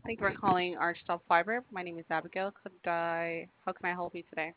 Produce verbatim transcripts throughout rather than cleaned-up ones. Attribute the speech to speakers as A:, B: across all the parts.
A: Thank you for calling Archtop Fiber. My name is Abigail. Could I, how can I help you today?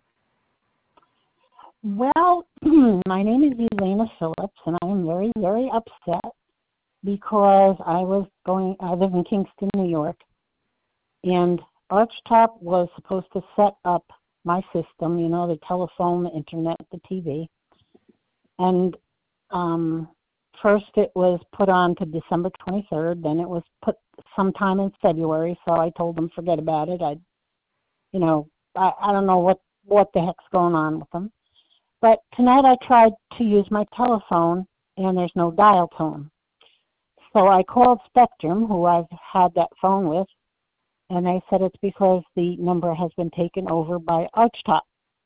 B: Well, my name is Elena Phillips, and I am very, very upset because I was going, I live in Kingston, New York, and Archtop was supposed to set up my system, you know, the telephone, the internet, the T V, and um, first it was put on to December twenty-third, then it was put sometime in February, so I told them forget about it. I, you know, I, I don't know what, what the heck's going on with them. But tonight I tried to use my telephone, and there's no dial tone. So I called Spectrum, who I've had that phone with, and they said it's because the number has been taken over by Archtop.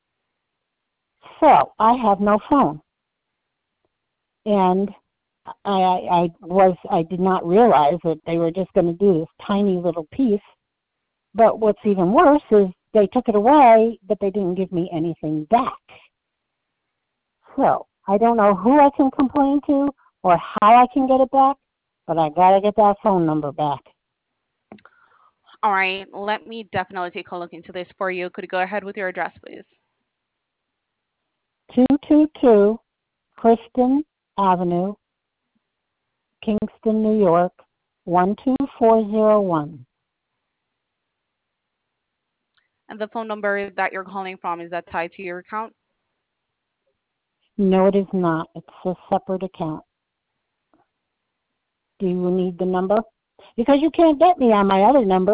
B: So I have no phone. And I, I was I did not realize that they were just going to do this tiny little piece. But what's even worse is they took it away, but they didn't give me anything back. So I don't know who I can complain to or how I can get it back, but I got to get that phone number back.
A: All right, let me definitely take a look into this for you. Could you go ahead with your address, please?
B: two two two Clifton Avenue, Kingston, New York, one two four zero one.
A: And the phone number that you're calling from, is that tied to your account?
B: No, it is not. It's a separate account. Do you need the number? Because you can't get me on my other number.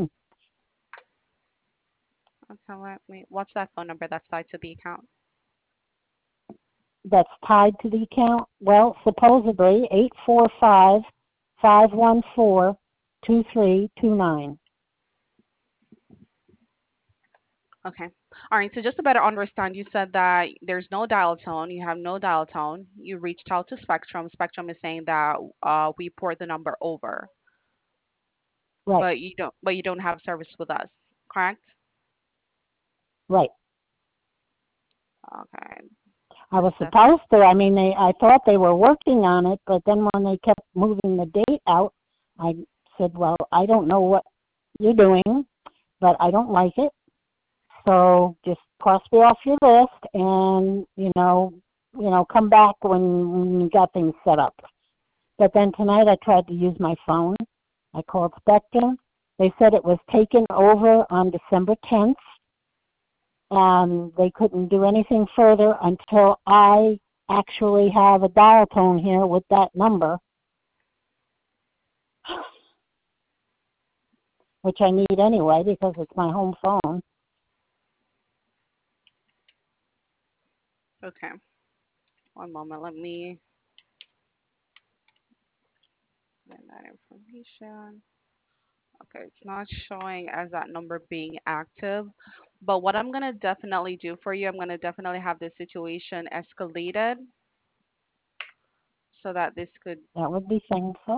A: Okay, let me, what's that phone number that's tied to the account?
B: That's tied to the account. Well, supposedly eight four five, five one four, two three two nine.
A: Okay. All right, so just to better understand, you said that there's no dial tone, you have no dial tone. You reached out to Spectrum. Spectrum is saying that uh, we port the number over,
B: Right,
A: but you don't, but you don't have service with us, correct?
B: right.
A: Okay.
B: I
A: Let's
B: was
A: def-
B: supposed to. I mean, they. I thought they were working on it, but then when they kept moving the date out, I said, "Well, I don't know what you're doing, but I don't like it. So just cross me off your list, and you know, you know, come back when, when you got things set up." But then tonight I tried to use my phone. I called Spectrum. They said it was taken over on December tenth, and they couldn't do anything further until I actually have a dial tone here with that number, which I need anyway because it's my home phone.
A: okay. One moment. Let me get that information. Okay, it's not showing as that number being active. But what I'm gonna definitely do for you, I'm gonna definitely have this situation escalated so that this could
B: That would be thankful.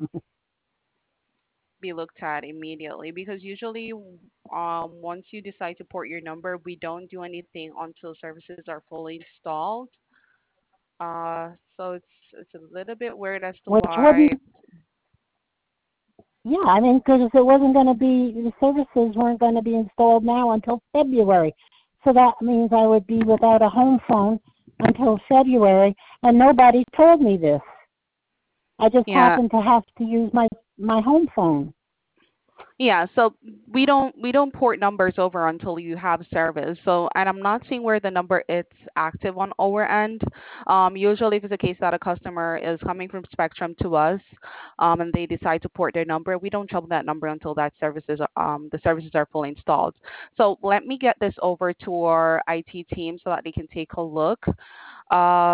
A: be looked at immediately. Because usually, um, once you decide to port your number, we don't do anything until services are fully installed. Uh, so it's it's a little bit weird as to
B: Which wouldn't,
A: why.
B: yeah, I mean, because it wasn't going to be, the services weren't going to be installed now until February. So that means I would be without a home phone until February, and nobody told me this. I just
A: Yeah,
B: happened to have to use my my home phone.
A: Yeah, so we don't we don't port numbers over until you have service. So, and I'm not seeing where the number is active on our end. Um, usually, if it's a case that a customer is coming from Spectrum to us, um, and they decide to port their number, we don't trouble that number until that services are- um the services are fully installed. So let me get this over to our I T team so that they can take a look. Uh,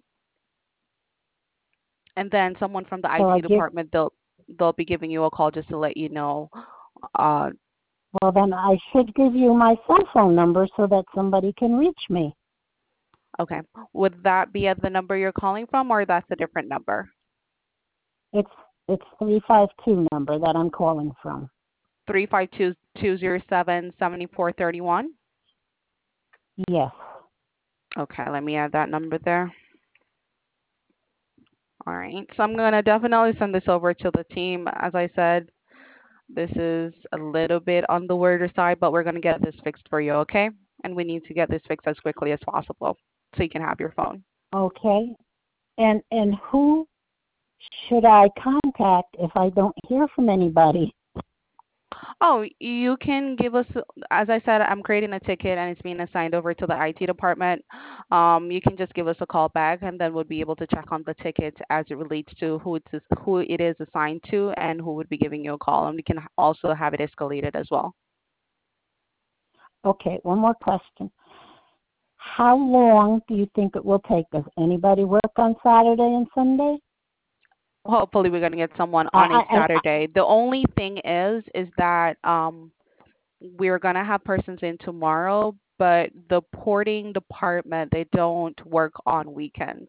A: and then someone from the
B: So I
A: I T
B: give,
A: department they'll they'll be giving you a call just to let you know uh
B: well, then I should give you my cell phone number so that somebody can reach me.
A: Okay. Would that be at the number you're calling from, or that's a different number?
B: It's it's three five two number that I'm calling from.
A: Three five two two zero seven seventy four thirty one.
B: Yes.
A: Okay, let me add that number there. All right. So I'm gonna definitely send this over to the team. As I said, This is a little bit on the weirder side, but we're going to get this fixed for you, okay? And we need to get this fixed as quickly as possible so you can have your phone.
B: Okay. And and who should I contact if I don't hear from anybody?
A: Oh, you can give us, as I said, I'm creating a ticket and it's being assigned over to the I T department. Um, you can just give us a call back and then we'll be able to check on the ticket as it relates to who it's who it is assigned to and who would be giving you a call. And we can also have it escalated as well.
B: Okay, one more question. How long do you think it will take? Does anybody work on Saturday and Sunday?
A: Hopefully, we're going to get someone
B: I,
A: on a
B: I, I,
A: Saturday. The only thing is, is that um, we're going to have persons in tomorrow, but the porting department, they don't work on weekends.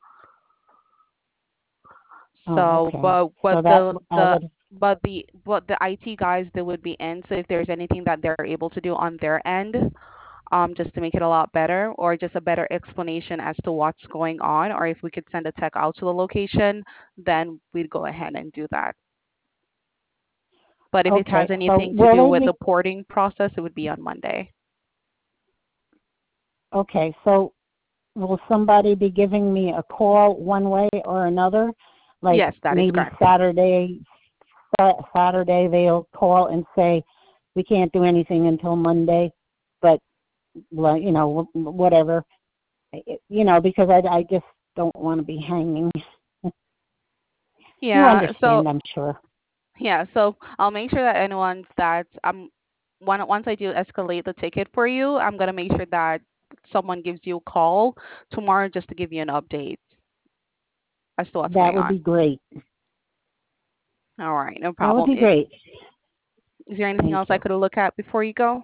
B: oh,
A: So,
B: okay.
A: but but
B: So that
A: the
B: I
A: the
B: would.
A: but the but the I T guys they would be in. So if there's anything that they're able to do on their end, um, just to make it a lot better, or just a better explanation as to what's going on, or if we could send a tech out to the location, then we'd go ahead and do that. But if it has
B: Okay. So
A: anything to
B: will
A: do
B: they
A: with
B: be
A: the porting process, it would be on Monday.
B: okay? So will somebody be giving me a call one way or another? Like
A: Yes, that is
B: maybe
A: correct.
B: Saturday, Sa- Saturday they'll call and say we can't do anything until Monday, but well, you know, wh- whatever, I- you know, because I, I just don't want to be hanging. You
A: Yeah. So
B: understand, I'm sure.
A: yeah. So I'll make sure that anyone that um, one once I do escalate the ticket for you, I'm gonna make sure that someone gives you a call tomorrow just to give you an update as to what's
B: That
A: going
B: would be
A: on.
B: great.
A: All right, no
B: That would
A: problem.
B: be
A: Is,
B: great.
A: is there anything
B: Thank
A: else I
B: you.
A: could look at before you go?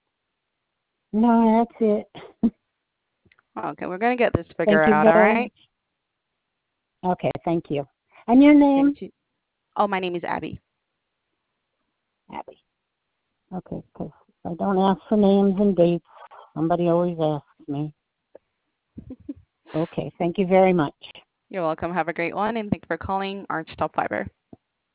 B: No, that's it.
A: Okay, we're gonna get this
B: Thank
A: figured
B: you
A: out. All
B: very
A: right.
B: much. Okay, thank you. And your
A: Thank
B: name?
A: you. Oh, my name is Abby.
B: Abby. Okay, because I don't ask for names and dates. Somebody always asks me. Okay, thank you very much.
A: You're welcome. Have a great one, and thanks for calling Arch Top Fiber.